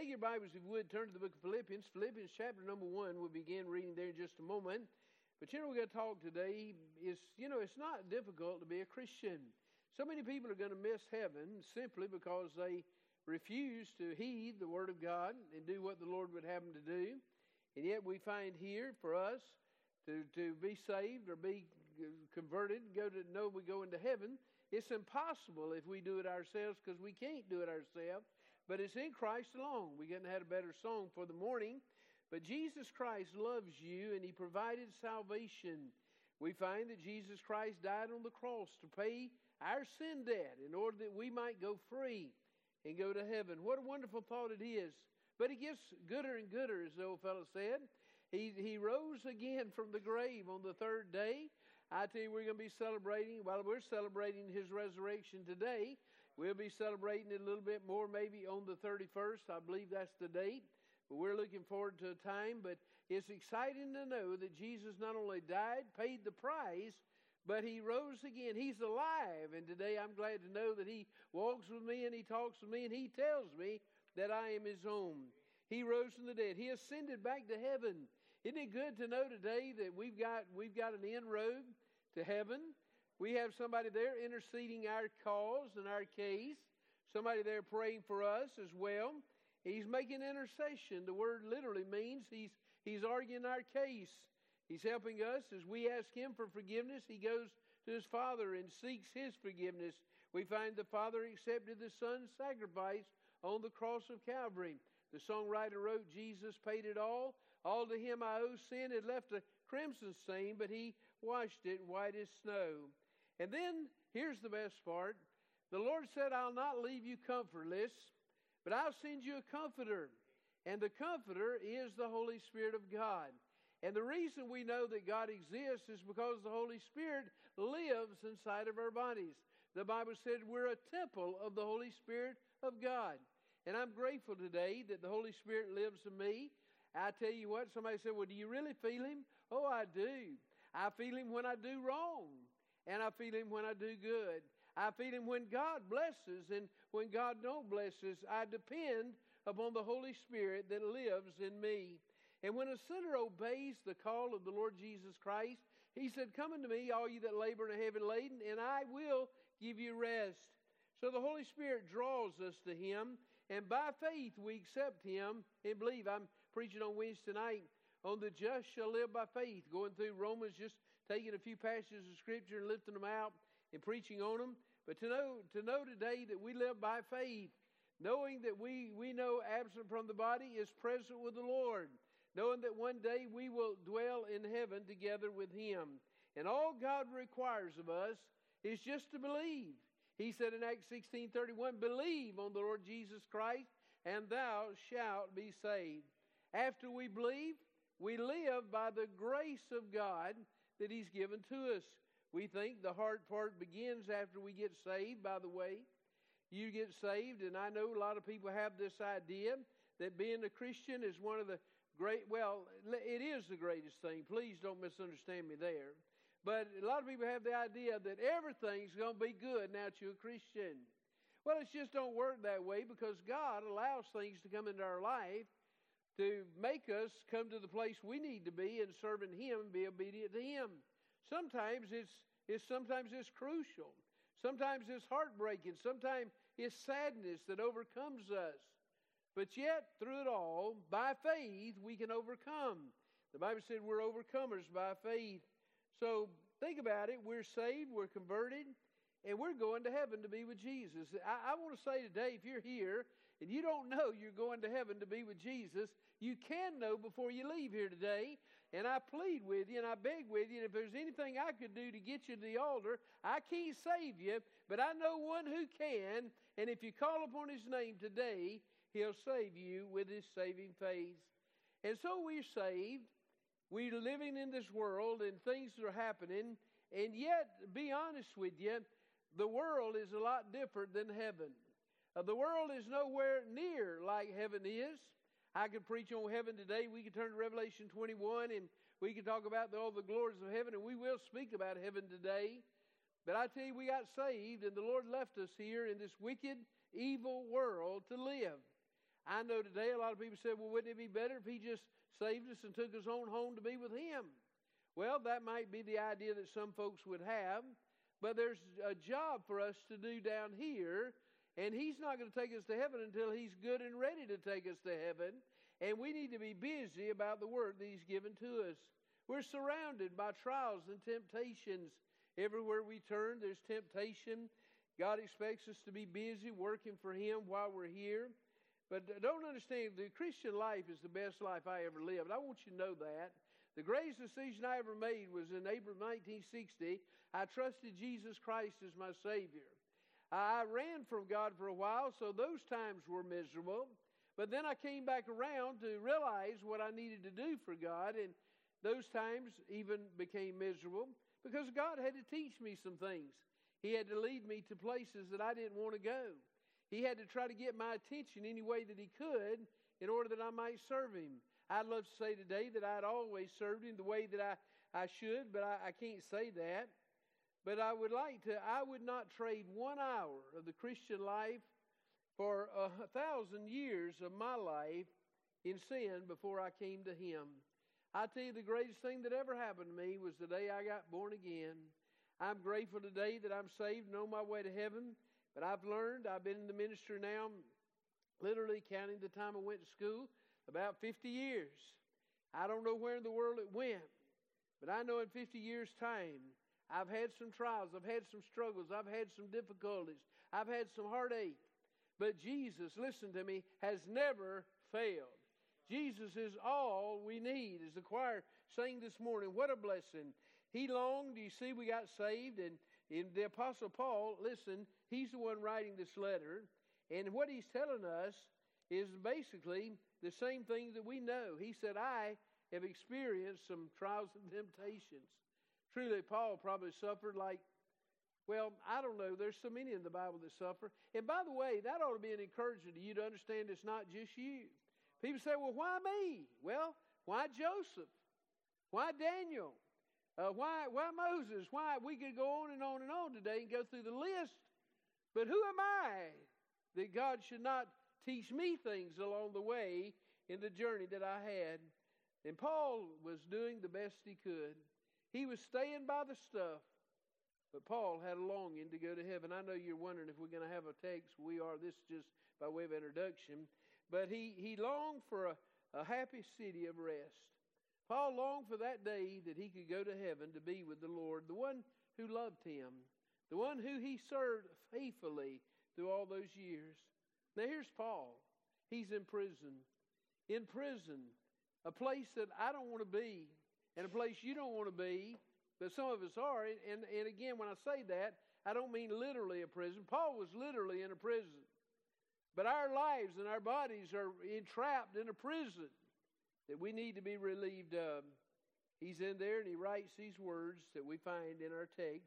take your Bibles, if you would, turn to the book of Philippians. Philippians chapter number 1. We'll begin reading there in just a moment. But we're going to talk today is, it's not difficult to be a Christian. So many people are going to miss heaven simply because they refuse to heed the Word of God and do what the Lord would have them to do. And yet we find here for us to be saved or be converted, we go into heaven. It's impossible if we do it ourselves, because we can't do it ourselves. But it's in Christ alone. We couldn't have had a better song for the morning. But Jesus Christ loves you, and He provided salvation. We find that Jesus Christ died on the cross to pay our sin debt in order that we might go free and go to heaven. What a wonderful thought it is. But it gets gooder and gooder, as the old fellow said. He rose again from the grave on the third day. I tell you, we're going to be celebrating, while we're celebrating His resurrection today, we'll be celebrating it a little bit more maybe on the 31st. I believe that's the date. But we're looking forward to a time. But it's exciting to know that Jesus not only died, paid the price, but He rose again. He's alive. And today I'm glad to know that He walks with me and He talks with me and He tells me that I am His own. He rose from the dead. He ascended back to heaven. Isn't it good to know today that we've got an inroad to heaven? We have somebody there interceding our cause and our case. Somebody there praying for us as well. He's making intercession. The word literally means he's arguing our case. He's helping us as we ask Him for forgiveness. He goes to His Father and seeks His forgiveness. We find the Father accepted the Son's sacrifice on the cross of Calvary. The songwriter wrote, Jesus paid it all. All to Him I owe sin. It left a crimson stain, but He washed it white as snow. And then, here's the best part. The Lord said, I'll not leave you comfortless, but I'll send you a comforter. And the comforter is the Holy Spirit of God. And the reason we know that God exists is because the Holy Spirit lives inside of our bodies. The Bible said we're a temple of the Holy Spirit of God. And I'm grateful today that the Holy Spirit lives in me. I tell you what, somebody said, well, do you really feel Him? Oh, I do. I feel Him when I do wrong. And I feel Him when I do good. I feel Him when God blesses, and when God don't bless us. I depend upon the Holy Spirit that lives in me. And when a sinner obeys the call of the Lord Jesus Christ, He said, come unto me, all you that labor and are heavy laden, and I will give you rest. So the Holy Spirit draws us to Him, and by faith we accept Him and believe. I'm preaching on Wednesday night on the just shall live by faith, going through Romans, just taking a few passages of Scripture and lifting them out and preaching on them. But to know today that we live by faith, knowing that we know absent from the body is present with the Lord, knowing that one day we will dwell in heaven together with Him. And all God requires of us is just to believe. He said in Acts 16:31, believe on the Lord Jesus Christ, and thou shalt be saved. After we believe, we live by the grace of God that He's given to us. We think the hard part begins after we get saved, by the way. You get saved, and I know a lot of people have this idea that being a Christian is one of the it is the greatest thing. Please don't misunderstand me there. But a lot of people have the idea that everything's going to be good now that you're a Christian. Well, it just don't work that way, because God allows things to come into our life to make us come to the place we need to be in serving Him and be obedient to Him. Sometimes it's crucial. Sometimes it's heartbreaking. Sometimes it's sadness that overcomes us. But yet, through it all, by faith, we can overcome. The Bible said we're overcomers by faith. So think about it. We're saved, we're converted, and we're going to heaven to be with Jesus. I want to say today, if you're here and you don't know you're going to heaven to be with Jesus, you can know before you leave here today. And I plead with you and I beg with you, and if there's anything I could do to get you to the altar, I can't save you, but I know one who can. And if you call upon His name today, He'll save you with His saving faith. And so we're saved. We're living in this world and things are happening. And yet, to be honest with you, the world is a lot different than heaven. The world is nowhere near like heaven is. I could preach on heaven today. We could turn to Revelation 21 and we could talk about all the glories of heaven, and we will speak about heaven today. But I tell you, we got saved, and the Lord left us here in this wicked, evil world to live. I know today a lot of people say, well, wouldn't it be better if He just saved us and took us on home to be with Him? Well, that might be the idea that some folks would have, but there's a job for us to do down here, and He's not going to take us to heaven until He's good and ready to take us to heaven, and we need to be busy about the work that He's given to us. We're surrounded by trials and temptations. Everywhere we turn, there's temptation. God expects us to be busy working for Him while we're here. But don't understand, the Christian life is the best life I ever lived. I want you to know that. The greatest decision I ever made was in April 1960. I trusted Jesus Christ as my Savior. I ran from God for a while, so those times were miserable. But then I came back around to realize what I needed to do for God, and those times even became miserable because God had to teach me some things. He had to lead me to places that I didn't want to go. He had to try to get my attention any way that He could in order that I might serve Him. I'd love to say today that I'd always served Him the way that I should, but I can't say that. But I would not trade 1 hour of the Christian life for 1,000 years of my life in sin before I came to Him. I tell you, the greatest thing that ever happened to me was the day I got born again. I'm grateful today that I'm saved and on my way to heaven. But I've been in the ministry now, literally counting the time I went to school, about 50 years. I don't know where in the world it went, but I know in 50 years' time, I've had some trials, I've had some struggles, I've had some difficulties, I've had some heartache. But Jesus, listen to me, has never failed. Jesus is all we need. As the choir sang this morning, what a blessing. He longed, you see, we got saved, and in the Apostle Paul, listen, he's the one writing this letter, and what he's telling us is basically the same thing that we know. He said, I have experienced some trials and temptations. Truly, Paul probably suffered like, well, I don't know, there's so many in the Bible that suffer. And by the way, that ought to be an encouragement to you to understand it's not just you. People say, well, why me? Well, why Joseph? Why Daniel? Why Moses? Why? We could go on and on and on today and go through the list. But who am I that God should not teach me things along the way in the journey that I had? And Paul was doing the best he could. He was staying by the stuff. But Paul had a longing to go to heaven. I know you're wondering if we're going to have a text. We are. This is just by way of introduction. But he longed for a happy city of rest. Paul longed for that day that he could go to heaven to be with the Lord, the one who loved him, the one who he served faithfully through all those years. Now here's Paul. He's in prison. In prison, a place that I don't want to be, and a place you don't want to be, but some of us are. And again, when I say that, I don't mean literally a prison. Paul was literally in a prison. But our lives and our bodies are entrapped in a prison that we need to be relieved of. He's in there and he writes these words that we find in our text.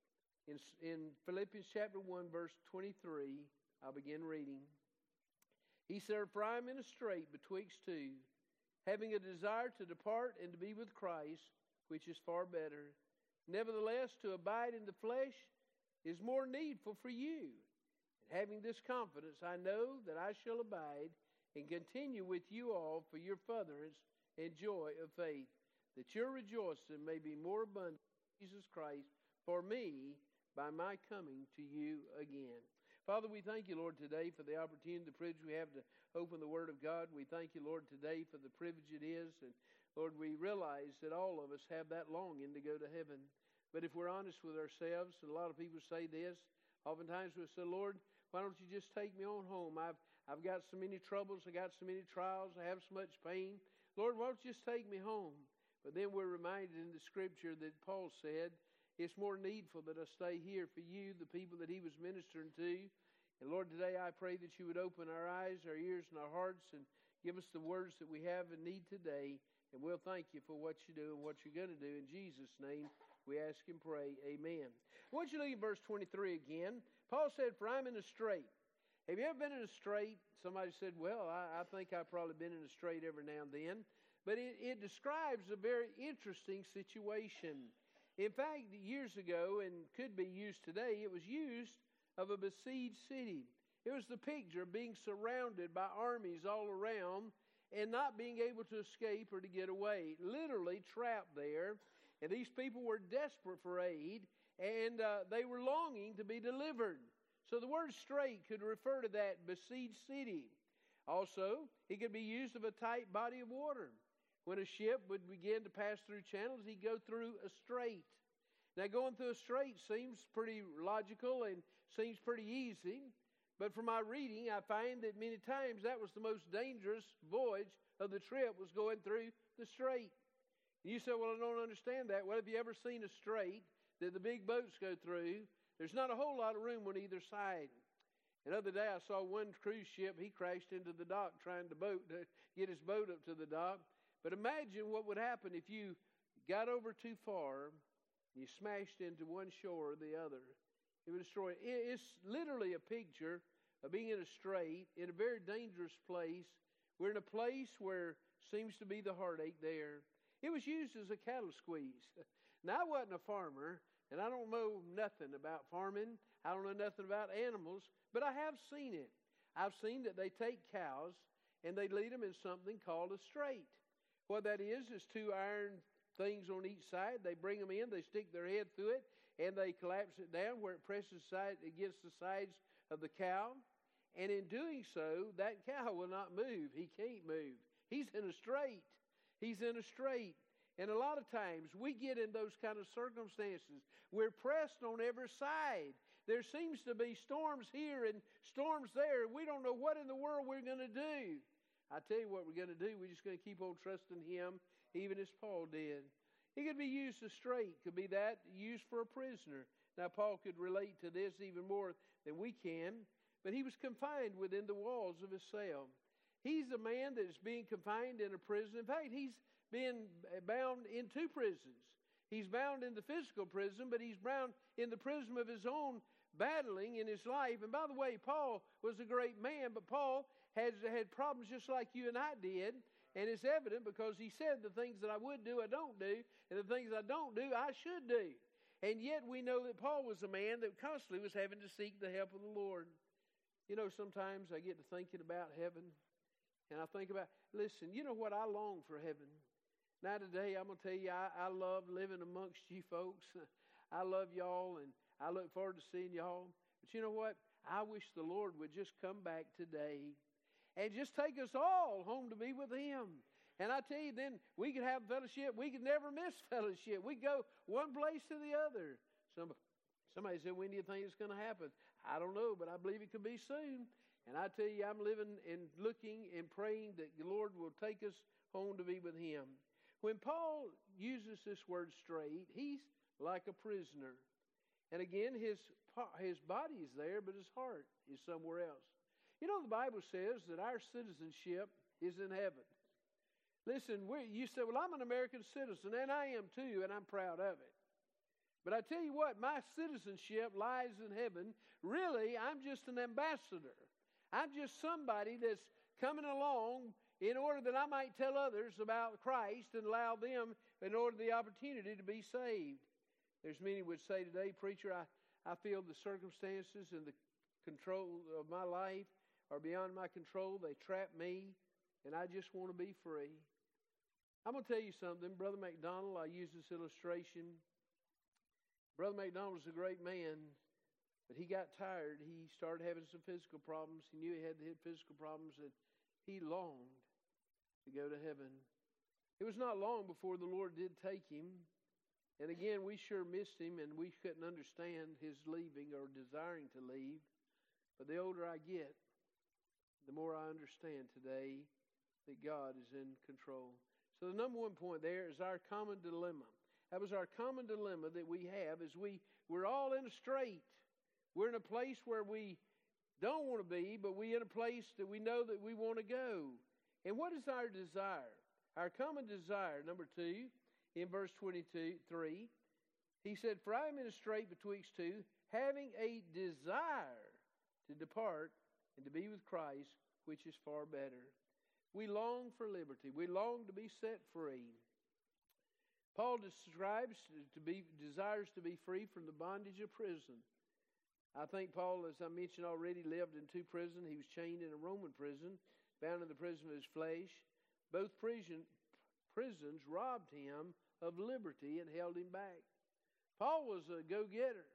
In Philippians chapter 1, verse 23, I'll begin reading. He said, for I am in a strait betwixt two, having a desire to depart and to be with Christ, which is far better. Nevertheless, to abide in the flesh is more needful for you. And having this confidence, I know that I shall abide and continue with you all for your furtherance and joy of faith, that your rejoicing may be more abundant in Jesus Christ for me by my coming to you again. Father, we thank you, Lord, today for the opportunity, the privilege we have to open the Word of God. We thank you, Lord, today for the privilege it is. And Lord, we realize that all of us have that longing to go to heaven. But if we're honest with ourselves, and a lot of people say this, oftentimes we say, Lord, why don't you just take me on home? I've got so many troubles, I got so many trials, I have so much pain. Lord, why don't you just take me home? But then we're reminded in the scripture that Paul said, it's more needful that I stay here for you, the people that he was ministering to. And Lord, today I pray that you would open our eyes, our ears, and our hearts and give us the words that we have and need today. And we'll thank you for what you do and what you're going to do. In Jesus' name, we ask and pray. Amen. I want you to look at verse 23 again. Paul said, for I'm in a strait. Have you ever been in a strait? Somebody said, well, I think I've probably been in a strait every now and then. But it describes a very interesting situation. In fact, years ago, and could be used today, it was used of a besieged city. It was the picture of being surrounded by armies all around and not being able to escape or to get away. Literally trapped there. And these people were desperate for aid, and they were longing to be delivered. So the word strait could refer to that besieged city. Also, it could be used of a tight body of water. When a ship would begin to pass through channels, he'd go through a strait. Now, going through a strait seems pretty logical and seems pretty easy. But from my reading, I find that many times that was the most dangerous voyage of the trip, was going through the strait. You say, well, I don't understand that. Well, have you ever seen a strait that the big boats go through? There's not a whole lot of room on either side. And the other day I saw one cruise ship. He crashed into the dock trying to get his boat up to the dock. But imagine what would happen if you got over too far, you smashed into one shore or the other. It would destroy it. It's literally a picture of being in a strait, in a very dangerous place. We're in a place where seems to be the heartache there. It was used as a cattle squeeze. Now, I wasn't a farmer, and I don't know nothing about farming. I don't know nothing about animals, but I have seen it. I've seen that they take cows and they lead them in something called a strait. What that is two iron things on each side. They bring them in, they stick their head through it, and they collapse it down where it presses against the sides of the cow. And in doing so, that cow will not move. He can't move. He's in a strait. He's in a strait. And a lot of times we get in those kind of circumstances. We're pressed on every side. There seems to be storms here and storms there. We don't know what in the world we're going to do. I tell you what we're going to do. We're just going to keep on trusting Him, even as Paul did. It could be used as strait. Could be that used for a prisoner. Now, Paul could relate to this even more than we can. But he was confined within the walls of his cell. He's a man that is being confined in a prison. In fact, he's been bound in two prisons. He's bound in the physical prison, but he's bound in the prison of his own battling in his life. And by the way, Paul was a great man, but Paul had problems just like you and I did. And it's evident because he said the things that I would do, I don't do. And the things I don't do, I should do. And yet we know that Paul was a man that constantly was having to seek the help of the Lord. You know, sometimes I get to thinking about heaven. And I think about, listen, you know what? I long for heaven. Now today, I'm going to tell you, I love living amongst you folks. I love y'all, and I look forward to seeing y'all. But you know what? I wish the Lord would just come back today and just take us all home to be with Him. And I tell you, then we could have fellowship. We could never miss fellowship. We go one place to the other. Somebody said, when do you think it's going to happen? I don't know, but I believe it could be soon. And I tell you, I'm living and looking and praying that the Lord will take us home to be with Him. When Paul uses this word strait, he's like a prisoner. And again, his body is there, but his heart is somewhere else. You know, the Bible says that our citizenship is in heaven. Listen, you say, well, I'm an American citizen, and I am too, and I'm proud of it. But I tell you what, my citizenship lies in heaven. Really, I'm just an ambassador. I'm just somebody that's coming along in order that I might tell others about Christ and allow them in order the opportunity to be saved. There's many would say today, preacher, I feel the circumstances and the control of my life are beyond my control. They trap me, and I just want to be free. I'm going to tell you something. Brother McDonald, I use this illustration. Brother McDonald was a great man, but he got tired. He started having some physical problems. He knew he had physical problems, and he longed to go to heaven. It was not long before the Lord did take him. And again, we sure missed him, and we couldn't understand his leaving or desiring to leave. But the older I get, the more I understand today that God is in control. So the number one point there is our common dilemma. That was our common dilemma that we have, is we're all in a strait. We're in a place where we don't want to be, but we're in a place that we know that we want to go. And what is our desire? Our common desire, number 2, in verse 23, he said, for I am in a strait betwixt two, having a desire to depart and to be with Christ, which is far better. We long for liberty. We long to be set free. Paul describes desires to be free from the bondage of prison. I think Paul, as I mentioned already, lived in 2 prisons. He was chained in a Roman prison, bound in the prison of his flesh. Both prisons robbed him of liberty and held him back. Paul was a go-getter.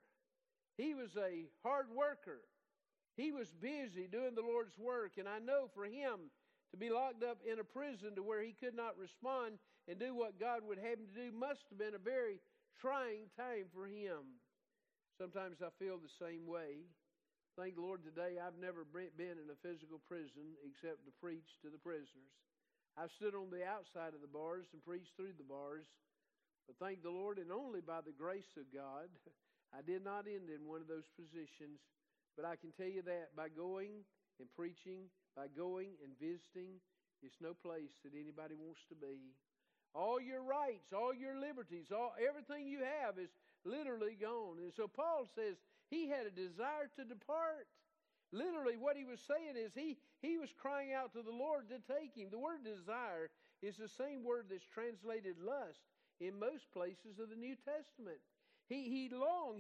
He was a hard worker. He was busy doing the Lord's work. And I know for him to be locked up in a prison to where he could not respond and do what God would have him to do must have been a very trying time for him. Sometimes I feel the same way. Thank the Lord today I've never been in a physical prison except to preach to the prisoners. I've stood on the outside of the bars and preached through the bars. But thank the Lord, and only by the grace of God, I did not end in one of those positions. But I can tell you that by going and preaching, by going and visiting, it's no place that anybody wants to be. All your rights, all your liberties, everything you have is literally gone. And so Paul says he had a desire to depart. Literally what he was saying is he was crying out to the Lord to take him. The word desire is the same word that's translated lust in most places of the New Testament. He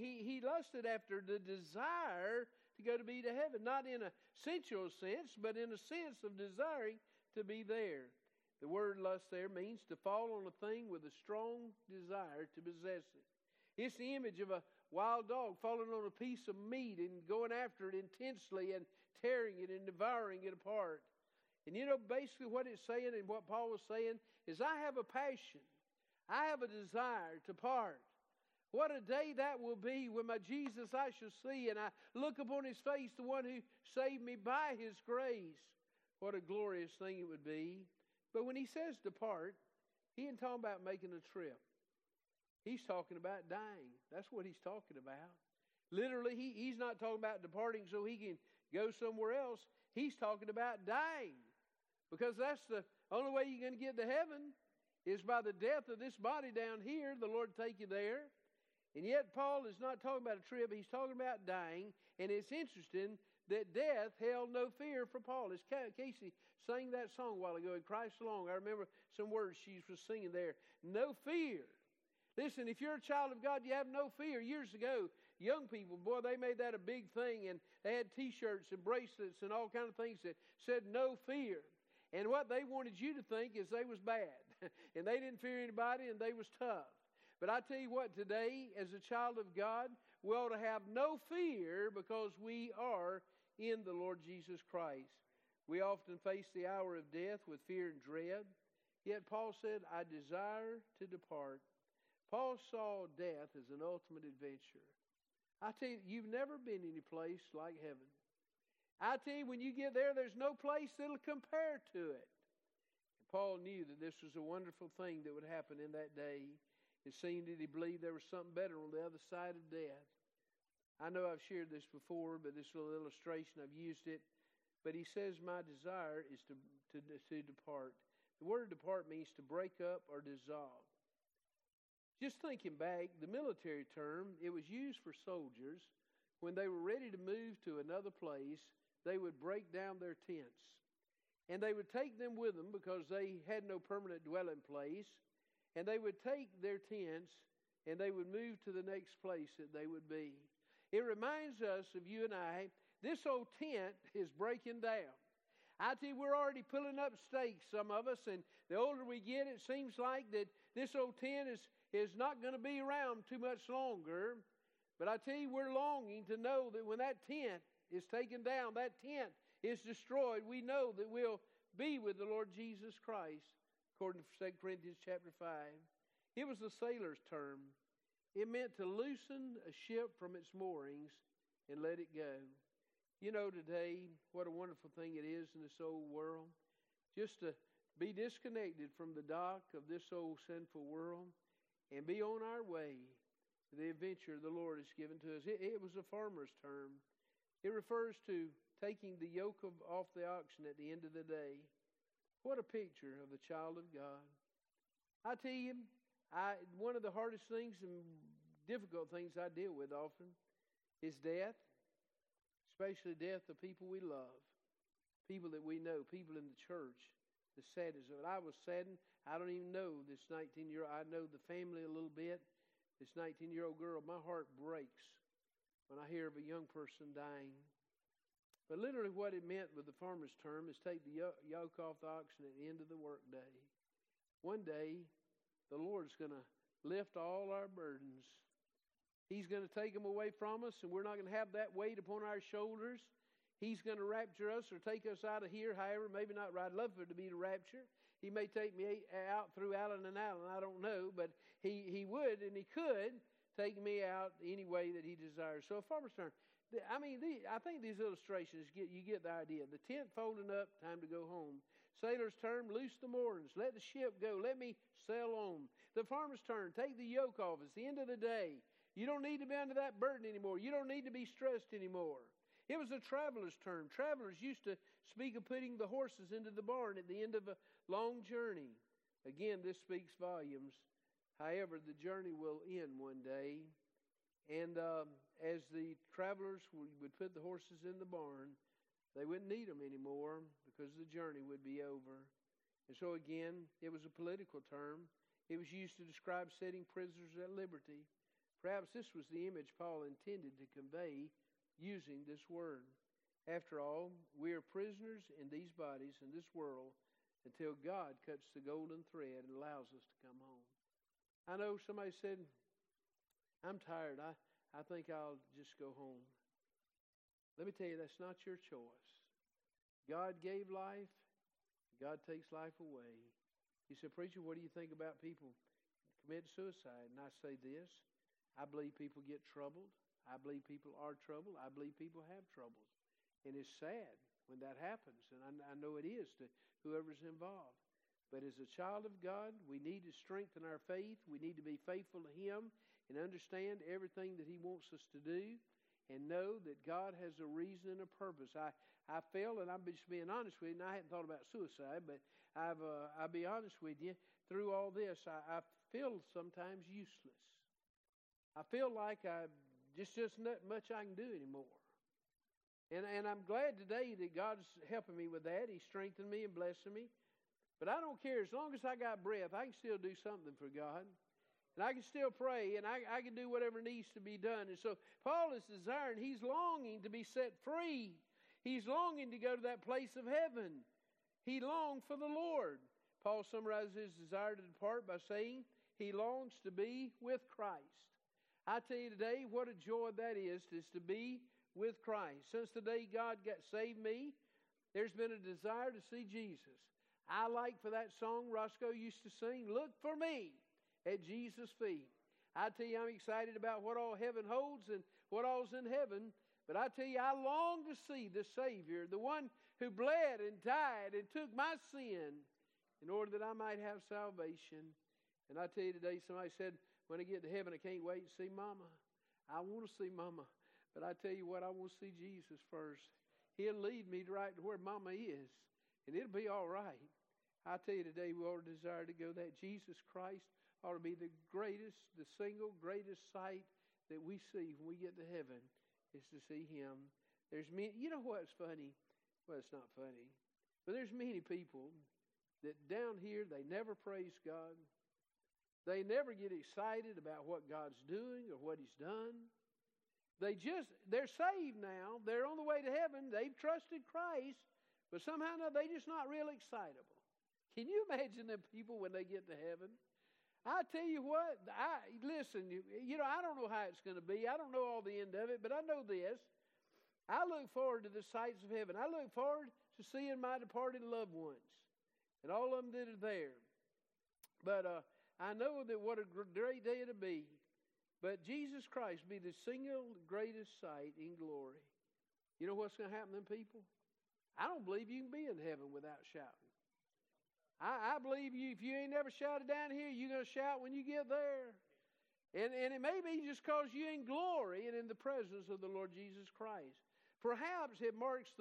lusted after the desire to go to be to heaven, not in a sensual sense, but in a sense of desiring to be there. The word lust there means to fall on a thing with a strong desire to possess it. It's the image of a wild dog falling on a piece of meat and going after it intensely and tearing it and devouring it apart. And you know, basically what it's saying and what Paul was saying is I have a passion. I have a desire to part. What a day that will be when my Jesus I shall see and I look upon his face, the one who saved me by his grace. What a glorious thing it would be. But when he says depart, he ain't talking about making a trip. He's talking about dying. That's what he's talking about. Literally, he's not talking about departing so he can go somewhere else. He's talking about dying. Because that's the only way you're going to get to heaven is by the death of this body down here. The Lord take you there. And yet Paul is not talking about a trip. He's talking about dying. And it's interesting that death held no fear for Paul. As Casey sang that song a while ago, in Christ Alone, I remember some words she was singing there. No fear. Listen, if you're a child of God, you have no fear. Years ago, young people, boy, they made that a big thing. And they had T-shirts and bracelets and all kinds of things that said no fear. And what they wanted you to think is they was bad. And they didn't fear anybody and they was tough. But I tell you what, today, as a child of God, we ought to have no fear because we are in the Lord Jesus Christ. We often face the hour of death with fear and dread. Yet Paul said, I desire to depart. Paul saw death as an ultimate adventure. I tell you, you've never been any place like heaven. I tell you, when you get there, there's no place that'll compare to it. And Paul knew that this was a wonderful thing that would happen in that day. It seemed that he believed there was something better on the other side of death. I know I've shared this before, but this little illustration, I've used it. But he says, my desire is to depart. The word depart means to break up or dissolve. Just thinking back, the military term, it was used for soldiers. When they were ready to move to another place, they would break down their tents. And they would take them with them because they had no permanent dwelling place. And they would take their tents and they would move to the next place that they would be. It reminds us of you and I, this old tent is breaking down. I tell you, we're already pulling up stakes, some of us, and the older we get, it seems like that this old tent is not going to be around too much longer. But I tell you, we're longing to know that when that tent is taken down, that tent is destroyed, we know that we'll be with the Lord Jesus Christ, according to 2 Corinthians chapter 5. It was a sailor's term. It meant to loosen a ship from its moorings and let it go. You know, today, what a wonderful thing it is in this old world. Just to be disconnected from the dock of this old sinful world and be on our way to the adventure the Lord has given to us. It was a farmer's term. It refers to taking the yoke off the oxen at the end of the day. What a picture of the child of God. I tell you, one of the hardest things and difficult things I deal with often is death, especially death of people we love, people that we know, people in the church. The saddest of it. I was saddened. I don't even know this 19-year-old. I know the family a little bit. This 19-year-old girl, my heart breaks when I hear of a young person dying. But literally what it meant with the farmer's term is take the yoke off the oxen at the end of the workday. One day, the Lord's going to lift all our burdens. He's going to take them away from us, and we're not going to have that weight upon our shoulders. He's going to rapture us or take us out of here, however, maybe not right. I'd love for it to be the rapture. He may take me out through Allen and Allen, I don't know, but he would and he could take me out any way that he desires. So a farmer's term. I think these illustrations, you get the idea. The tent folding up, time to go home. Sailor's term, loose the moorings, let the ship go, let me sail on. The farmer's term, take the yoke off. It's the end of the day. You don't need to be under that burden anymore. You don't need to be stressed anymore. It was a traveler's term. Travelers used to speak of putting the horses into the barn at the end of a long journey. Again, this speaks volumes. However, the journey will end one day. And as the travelers would put the horses in the barn, they wouldn't need them anymore because the journey would be over. And so again, it was a political term. It was used to describe setting prisoners at liberty. Perhaps this was the image Paul intended to convey using this word. After all, we are prisoners in these bodies, in this world, until God cuts the golden thread and allows us to come home. I know somebody said, I'm tired. I think I'll just go home. Let me tell you, that's not your choice. God gave life. God takes life away. He said, preacher, what do you think about people commit suicide? And I say this, I believe people get troubled. I believe people are troubled. I believe people have troubles. And it's sad when that happens. And I know it is to whoever's involved. But as a child of God, we need to strengthen our faith. We need to be faithful to Him and understand everything that He wants us to do and know that God has a reason and a purpose. I feel, and I'm just being honest with you, and I hadn't thought about suicide, but I'll be honest with you, through all this, I feel sometimes useless. I feel like just not much I can do anymore. And I'm glad today that God's helping me with that. He's strengthening me and blessing me. But I don't care. As long as I got breath, I can still do something for God. And I can still pray, and I can do whatever needs to be done. And so Paul is desiring, he's longing to be set free. He's longing to go to that place of heaven. He longed for the Lord. Paul summarizes his desire to depart by saying he longs to be with Christ. I tell you today, what a joy that is to be with Christ. Since the day God saved me, there's been a desire to see Jesus. I like for that song Roscoe used to sing, look for me at Jesus' feet. I tell you, I'm excited about what all heaven holds and what all's in heaven. But I tell you, I long to see the Savior, the one who bled and died and took my sin in order that I might have salvation. And I tell you today, somebody said, when I get to heaven, I can't wait to see Mama. I want to see Mama. But I tell you what, I want to see Jesus first. He'll lead me right to where Mama is. And it'll be all right. I tell you today, we ought to desire to go that Jesus Christ ought to be the greatest, the single greatest sight that we see when we get to heaven is to see Him. There's many, you know what's funny? Well, it's not funny. But there's many people that down here, they never praise God. They never get excited about what God's doing or what He's done. They're saved now. They're on the way to heaven. They've trusted Christ. But somehow they're just not real excitable. Can you imagine them people when they get to heaven? I tell you what, listen, I don't know how it's going to be. I don't know all the end of it, but I know this. I look forward to the sights of heaven. I look forward to seeing my departed loved ones and all of them that are there. But I know that what a great day it'll be. But Jesus Christ be the single greatest sight in glory. You know what's going to happen to them people? I don't believe you can be in heaven without shouting. I believe you, if you ain't never shouted down here, you're going to shout when you get there. And it may be just because you're in glory and in the presence of the Lord Jesus Christ. Perhaps it marks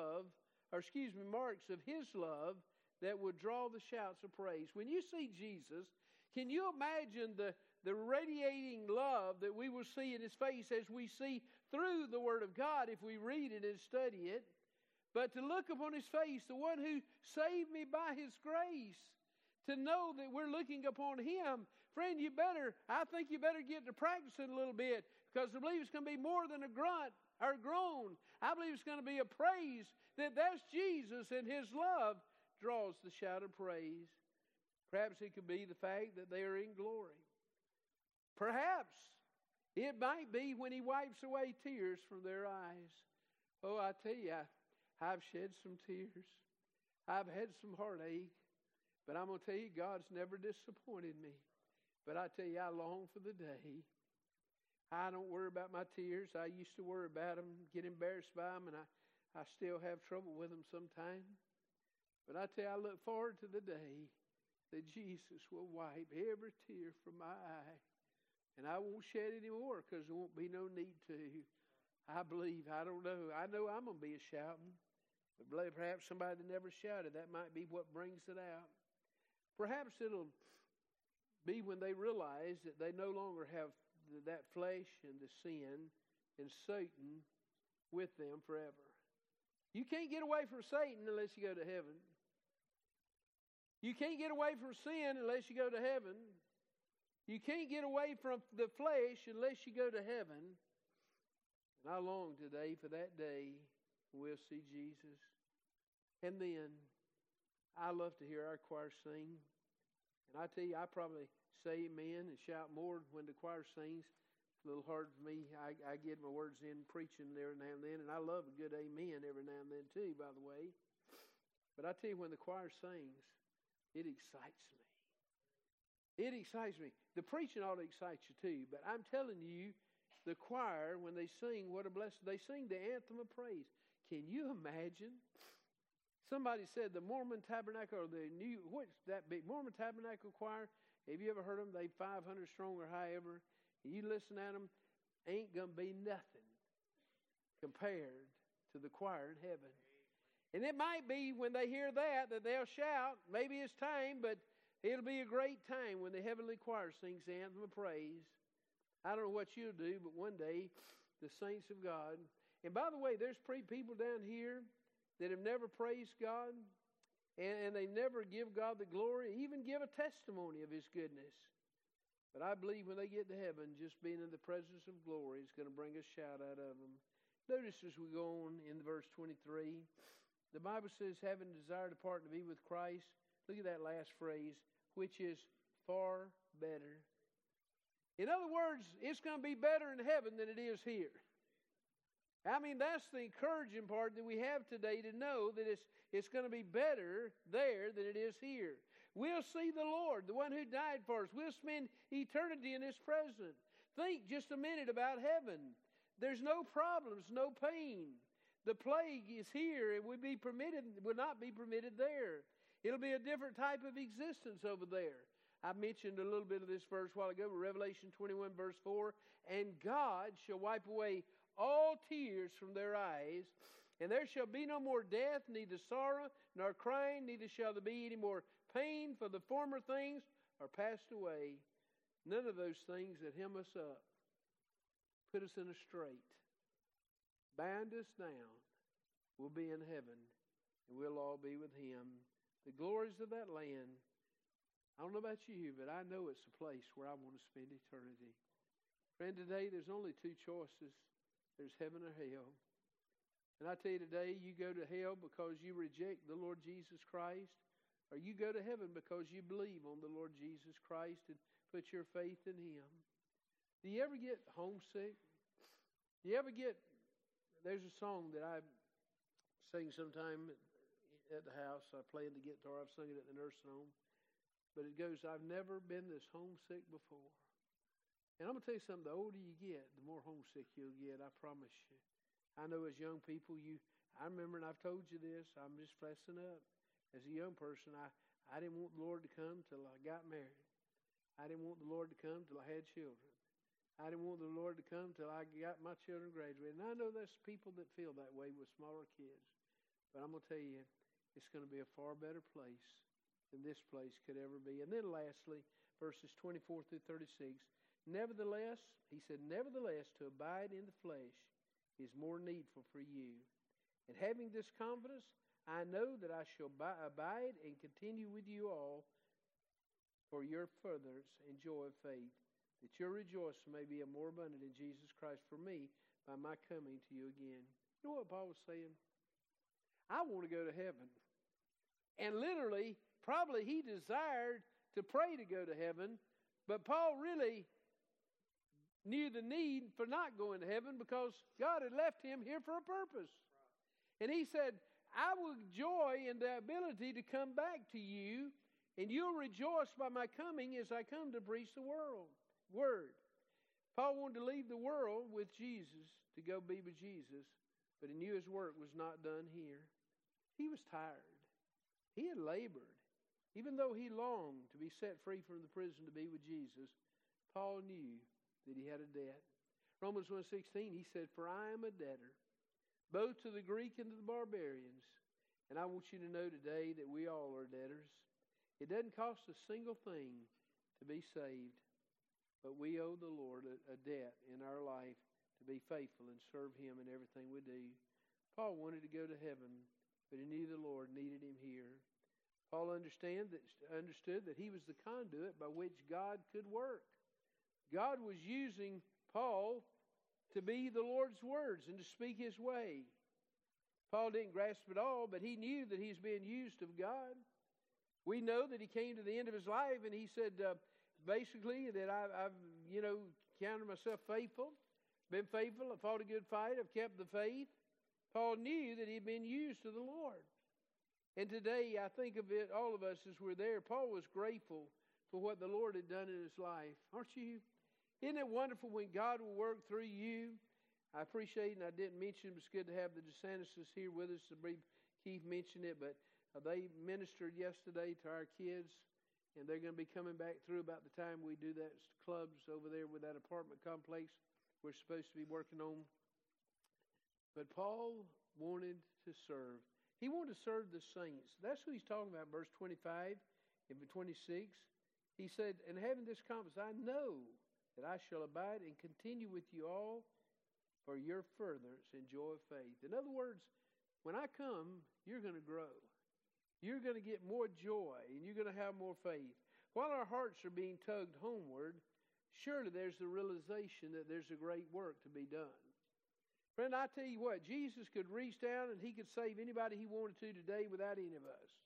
marks of His love that would draw the shouts of praise. When you see Jesus, can you imagine the radiating love that we will see in His face as we see through the Word of God if we read it and study it? But to look upon His face, the one who saved me by His grace, to know that we're looking upon Him. Friend, I think you better get to practicing a little bit, because I believe it's going to be more than a grunt or groan. I believe it's going to be a praise, that's Jesus, and His love draws the shout of praise. Perhaps it could be the fact that they are in glory. Perhaps it might be when He wipes away tears from their eyes. Oh, I tell you, I've shed some tears. I've had some heartache. But I'm going to tell you, God's never disappointed me. But I tell you, I long for the day. I don't worry about my tears. I used to worry about them, get embarrassed by them, and I still have trouble with them sometimes. But I tell you, I look forward to the day that Jesus will wipe every tear from my eye. And I won't shed any more, because there won't be no need to. I believe, I don't know. I know I'm going to be a shouting. But perhaps somebody that never shouted, that might be what brings it out. Perhaps it'll be when they realize that they no longer have that flesh and the sin and Satan with them forever. You can't get away from Satan unless you go to heaven. You can't get away from sin unless you go to heaven. You can't get away from the flesh unless you go to heaven. And I long today for that day when we'll see Jesus. And then, I love to hear our choir sing. And I tell you, I probably say amen and shout more when the choir sings. It's a little hard for me. I get my words in preaching every now and then. And I love a good amen every now and then too, by the way. But I tell you, when the choir sings, it excites me. It excites me. The preaching ought to excite you too. But I'm telling you, the choir, when they sing, what a blessing. They sing the anthem of praise. Can you imagine? Somebody said the Mormon Tabernacle, or what's that big? Mormon Tabernacle Choir. Have you ever heard them? They 500 strong or however. And you listen at them, ain't going to be nothing compared to the choir in heaven. And it might be when they hear that they'll shout. Maybe it's time, but it'll be a great time when the heavenly choir sings the anthem of praise. I don't know what you'll do, but one day, the saints of God. And by the way, there's people down here that have never praised God, and they never give God the glory, even give a testimony of His goodness. But I believe when they get to heaven, just being in the presence of glory is going to bring a shout out of them. Notice as we go on in verse 23, the Bible says, having desire to depart and to be with Christ. Look at that last phrase, which is far better. In other words, it's going to be better in heaven than it is here. I mean, that's the encouraging part that we have today, to know that it's going to be better there than it is here. We'll see the Lord, the one who died for us. We'll spend eternity in His presence. Think just a minute about heaven. There's no problems, no pain. The plague is here. It would not be permitted there. It'll be a different type of existence over there. I mentioned a little bit of this verse a while ago, Revelation 21 verse 4. And God shall wipe away all tears from their eyes, and there shall be no more death, neither sorrow, nor crying, neither shall there be any more pain, for the former things are passed away. None of those things that hem us up, put us in a strait, bind us down, will be in heaven, and we'll all be with Him. The glories of that land, I don't know about you, but I know it's a place where I want to spend eternity. Friend, today there's only two choices. There's heaven or hell. And I tell you today, you go to hell because you reject the Lord Jesus Christ, or you go to heaven because you believe on the Lord Jesus Christ and put your faith in Him. Do you ever get homesick? Do you ever there's a song that I sing sometime at the house. I play the guitar. I've sung it at the nursing home. But it goes, I've never been this homesick before. And I'm going to tell you something, the older you get, the more homesick you'll get, I promise you. I know as young people, I remember, and I've told you this, I'm just fessing up. As a young person, I didn't want the Lord to come till I got married. I didn't want the Lord to come till I had children. I didn't want the Lord to come till I got my children graduated. And I know there's people that feel that way with smaller kids. But I'm going to tell you, it's going to be a far better place than this place could ever be. And then lastly, verses 24 through 36. Nevertheless, he said, nevertheless, to abide in the flesh is more needful for you. And having this confidence, I know that I shall abide and continue with you all for your furtherance and joy of faith, that your rejoicing may be more abundant in Jesus Christ for me by my coming to you again. You know what Paul was saying? I want to go to heaven. And literally, probably he desired to pray to go to heaven, but Paul really knew the need for not going to heaven because God had left him here for a purpose. And he said, I will joy in the ability to come back to you, and you'll rejoice by my coming as I come to preach the word. Paul wanted to leave the world with Jesus to go be with Jesus, but he knew his work was not done here. He was tired. He had labored. Even though he longed to be set free from the prison to be with Jesus, Paul knew that he had a debt. Romans 1:16, he said, for I am a debtor, both to the Greek and to the barbarians. And I want you to know today that we all are debtors. It doesn't cost a single thing to be saved, but we owe the Lord a debt in our life to be faithful and serve him in everything we do. Paul wanted to go to heaven, but he knew the Lord needed him here. Paul understood that he was the conduit by which God could work. God was using Paul to be the Lord's words and to speak his way. Paul didn't grasp it all, but he knew that he's being used of God. We know that he came to the end of his life and he said basically that I've counted myself faithful, been faithful, I've fought a good fight, I've kept the faith. Paul knew that he'd been used to the Lord. And today, I think of it, all of us as we're there, Paul was grateful for what the Lord had done in his life. Aren't you? Isn't it wonderful when God will work through you? I appreciate, and I didn't mention, it's good to have the DeSantis here with us. Keith mentioned it, but they ministered yesterday to our kids, and they're going to be coming back through about the time we do that clubs over there with that apartment complex we're supposed to be working on. But Paul wanted to serve. He wanted to serve the saints. That's who he's talking about, verse 25 and 26. He said, and having this confidence, I know that I shall abide and continue with you all for your furtherance and joy of faith. In other words, when I come, you're going to grow. You're going to get more joy, and you're going to have more faith. While our hearts are being tugged homeward, surely there's the realization that there's a great work to be done. Friend, I tell you what, Jesus could reach down and he could save anybody he wanted to today without any of us.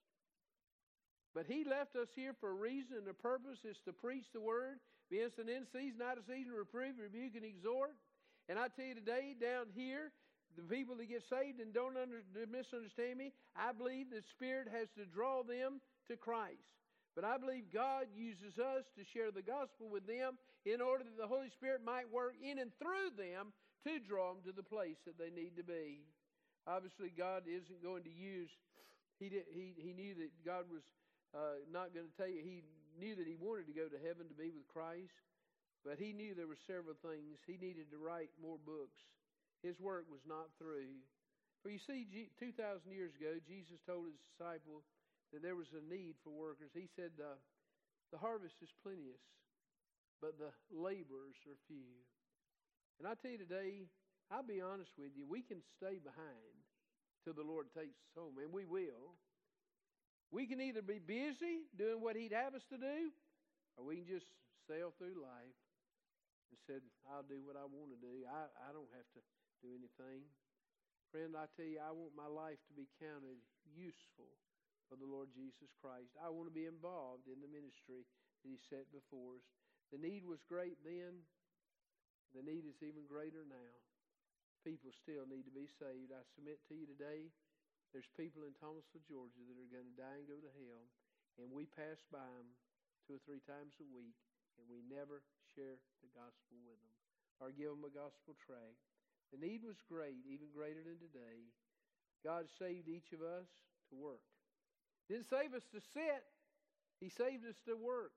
But he left us here for a reason and a purpose. Is to preach the word, be instant in season, out of season, reprove, rebuke, and exhort. And I tell you today, down here, the people that get saved and don't misunderstand me, I believe the Spirit has to draw them to Christ. But I believe God uses us to share the gospel with them in order that the Holy Spirit might work in and through them to draw them to the place that they need to be. Obviously, God isn't going to use, he knew that God was not going to tell you, he knew that he wanted to go to heaven to be with Christ, but he knew there were several things. He needed to write more books. His work was not through. For you see, 2,000 years ago, Jesus told his disciples that there was a need for workers. He said, the harvest is plenteous, but the laborers are few. And I tell you today, I'll be honest with you, we can stay behind till the Lord takes us home, and we will. We can either be busy doing what he'd have us to do, or we can just sail through life and said, I'll do what I want to do. I don't have to do anything. Friend, I tell you, I want my life to be counted useful for the Lord Jesus Christ. I want to be involved in the ministry that he set before us. The need was great then. The need is even greater now. People still need to be saved. I submit to you today, there's people in Thomasville, Georgia that are going to die and go to hell, and we pass by them 2 or 3 times a week, and we never share the gospel with them or give them a gospel tract. The need was great, even greater than today. God saved each of us to work. He didn't save us to sit. He saved us to work.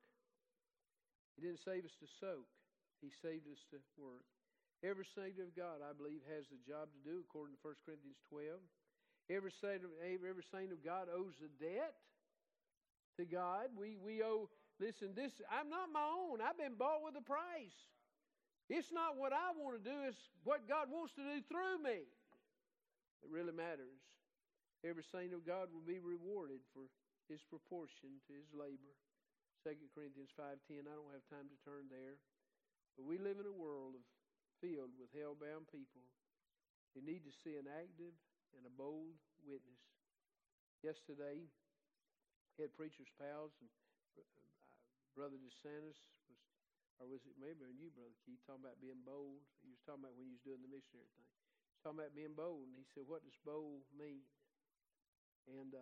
He didn't save us to soak. He saved us to work. Every saint of God, I believe, has a job to do, according to 1 Corinthians 12. Every saint of God owes a debt to God. We owe, listen, this, I'm not my own. I've been bought with a price. It's not what I want to do. It's what God wants to do through me. It really matters. Every saint of God will be rewarded for his proportion to his labor. 2 Corinthians 5:10. I don't have time to turn there. But we live in a world filled with hell-bound people who need to see an active and a bold witness. Yesterday, we had preachers' pals, and Brother DeSantis was it maybe you, Brother Keith, talking about being bold. He was talking about when he was doing the missionary thing. He was talking about being bold, and he said, "What does bold mean?" And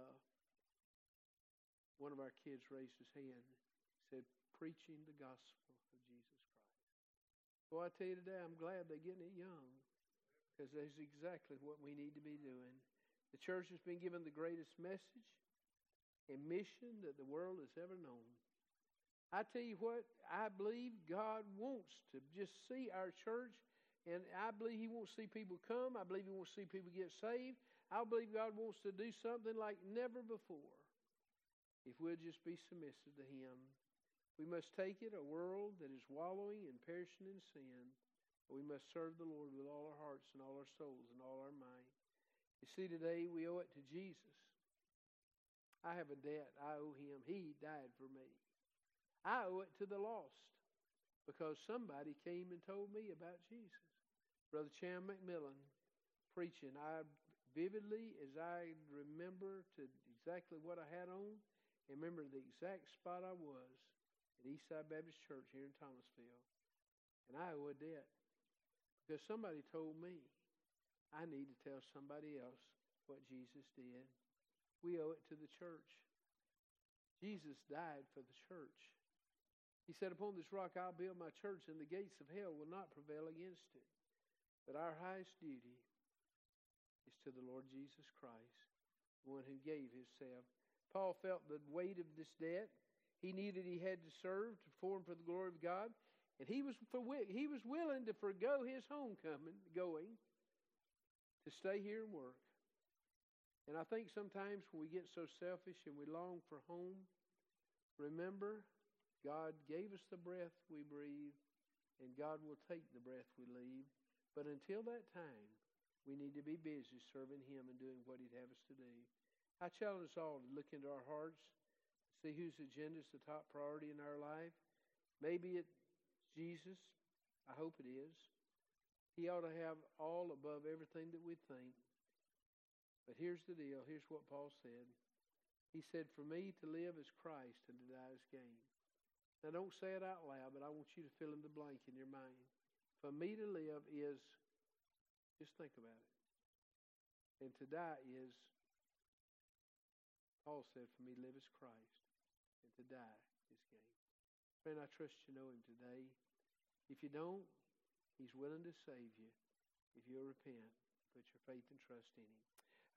one of our kids raised his hand. He said, "Preaching the gospel of Jesus Christ." Well, I tell you today, I'm glad they're getting it young, because that's exactly what we need to be doing. The church has been given the greatest message and mission that the world has ever known. I tell you what, I believe God wants to just see our church, and I believe He wants to see people come. I believe He wants to see people get saved. I believe God wants to do something like never before if we'll just be submissive to Him. We must take it, a world that is wallowing and perishing in sin, but we must serve the Lord with all our hearts and all our souls and all our might. You see, today we owe it to Jesus. I have a debt. I owe Him. He died for me. I owe it to the lost because somebody came and told me about Jesus. Brother Chan McMillan preaching. I vividly, as I remember to exactly what I had on, and remember the exact spot I was at Eastside Baptist Church here in Thomasville. And I owe a debt because somebody told me I need to tell somebody else what Jesus did. We owe it to the church. Jesus died for the church. He said, "Upon this rock I'll build my church, and the gates of hell will not prevail against it." But our highest duty is to the Lord Jesus Christ, the one who gave Himself. Paul felt the weight of this debt. He knew that he had to serve, to perform for the glory of God. And he was willing to forgo his going to stay here and work. And I think sometimes when we get so selfish and we long for home, remember, God gave us the breath we breathe, and God will take the breath we leave. But until that time, we need to be busy serving Him and doing what He'd have us to do. I challenge us all to look into our hearts, see whose agenda is the top priority in our life. Maybe it's Jesus. I hope it is. He ought to have all above everything that we think. But here's the deal. Here's what Paul said. He said, "For me to live is Christ and to die is gain." Now don't say it out loud, but I want you to fill in the blank in your mind. For me to live is, just think about it. And to die is, Paul said, for me to live is Christ, and to die is gain. Friend, I trust you know Him today. If you don't, He's willing to save you if you'll repent, put your faith and trust in Him.